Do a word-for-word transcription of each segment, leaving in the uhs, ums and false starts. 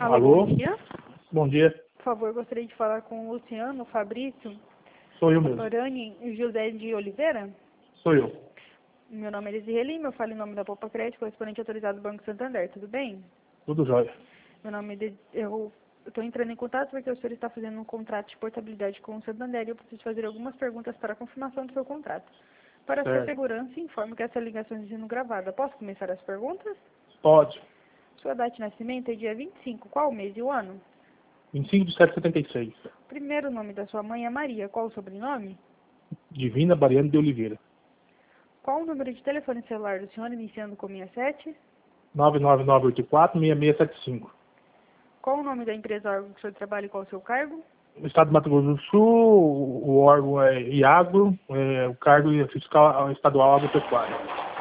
Alô, Alô? bom dia. Bom dia. Por favor, gostaria de falar com o Luciano, Fabrício, Sou eu mesmo. Orani e José de Oliveira. Sou eu. Meu nome é Desirê Lima, eu falo em nome da Popa Crédito, correspondente autorizado do Banco Santander, tudo bem? Tudo jóia. Meu nome é Des... Eu estou entrando em contato porque o senhor está fazendo um contrato de portabilidade com o Santander e eu preciso fazer algumas perguntas para a confirmação do seu contrato. Para a sua Certo. segurança, informo que essa ligação está sendo gravada. Posso começar as perguntas? Pode. Sua data de nascimento é dia vinte e cinco. Qual o mês e o ano? vinte e cinco de setembro de setenta e seis. Primeiro nome da sua mãe é Maria. Qual o sobrenome? Divina Bariano de Oliveira. Qual o número de telefone celular do senhor, iniciando com sessenta e sete? nove nove nove oito quatro, seis seis sete cinco. Qual o nome da empresa órgão que o senhor trabalha e qual o seu cargo? No estado de Mato Grosso do Sul, o órgão é IAGRO, é, o cargo é fiscal estadual agropecuário.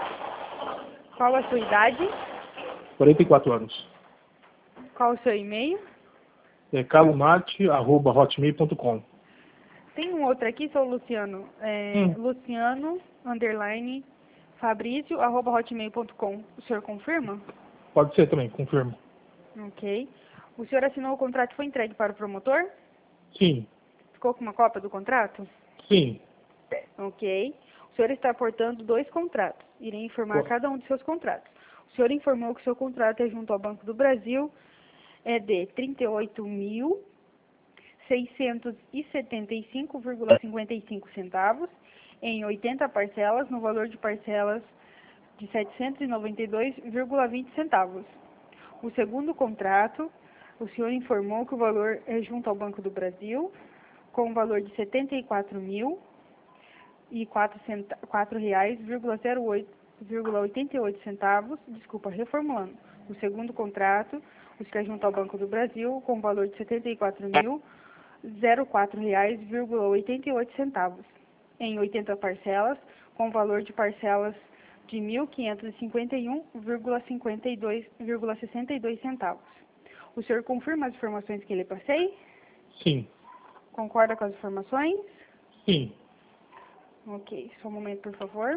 Qual a sua idade? quarenta e quatro anos. Qual o seu e-mail? É calomate arroba hotmail ponto com. Tem um outro aqui, sou Luciano. É, Hum, Luciano, underline, Fabrício, arroba hotmail ponto com. O senhor confirma? pode ser também, confirmo. Ok. O senhor assinou o contrato e foi entregue para o promotor? Sim, Ficou com uma cópia do contrato? sim. Ok. O senhor está portando dois contratos. Irei informar Co- cada um de seus contratos. O senhor informou que seu contrato é junto ao Banco do Brasil, é de trinta e oito mil seiscentos e setenta e cinco vírgula cinquenta e cinco centavos em oitenta parcelas, no valor de parcelas de setecentos e noventa e dois vírgula vinte centavos. O segundo contrato, o senhor informou que o valor é junto ao Banco do Brasil, com o valor de setenta e quatro mil e quatro reais, zero oito, oitenta e oito centavos, desculpa, reformulando. O segundo contrato, o que é junto ao Banco do Brasil, com o valor de setenta e quatro mil, zero quatro reais, oitenta e oito centavos, em oitenta parcelas, com o valor de parcelas de mil quinhentos e cinquenta e um vírgula cinquenta e dois vírgula sessenta e dois centavos. O senhor confirma as informações que lhe passei? Sim, Concorda com as informações? sim. Ok, só um momento, por favor.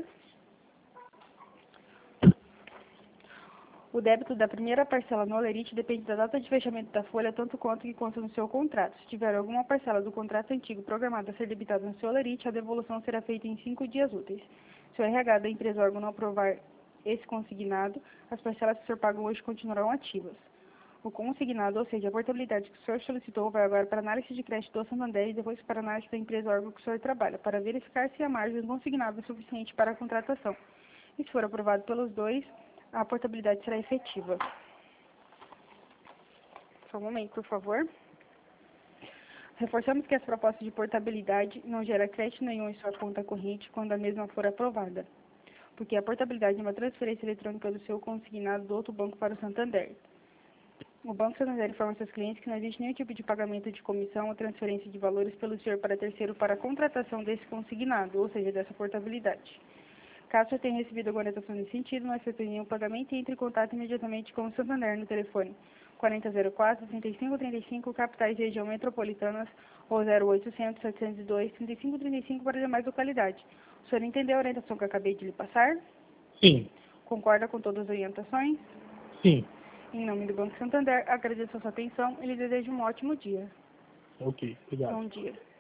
O débito da primeira parcela no Olerite depende da data de fechamento da folha, tanto quanto que consta no seu contrato. Se tiver alguma parcela do contrato antigo programada a ser debitada no seu Olerite, a devolução será feita em cinco dias úteis. Se o R H da empresa órgão não aprovar esse consignado, as parcelas que o senhor paga hoje continuarão ativas. O consignado, ou seja, a portabilidade que o senhor solicitou, vai agora para análise de crédito do Santander e depois para análise da empresa órgão que o senhor trabalha, para verificar se a margem do consignado é suficiente para a contratação. E se for aprovado pelos dois, a portabilidade será efetiva. Só um momento, por favor. Reforçamos que as propostas de portabilidade não geram crédito nenhum em sua conta corrente quando a mesma for aprovada, porque a portabilidade é uma transferência eletrônica do seu consignado do outro banco para o Santander. O Banco Santander informa seus clientes que não existe nenhum tipo de pagamento de comissão ou transferência de valores pelo senhor para terceiro para a contratação desse consignado, ou seja, dessa portabilidade. Caso você tenha recebido alguma orientação nesse sentido, não efetue nenhum pagamento e entre em contato imediatamente com o Santander no telefone quarenta zero quatro, trinta e cinco trinta e cinco, capitais e região metropolitanas, ou zero oitocentos, setecentos e dois, trinta e cinco trinta e cinco para demais localidades. O senhor entendeu a orientação que eu acabei de lhe passar? Sim, Concorda com todas as orientações? sim. Em nome do Banco Santander, agradeço a sua atenção e lhe desejo um ótimo dia. Ok, obrigado. Bom dia.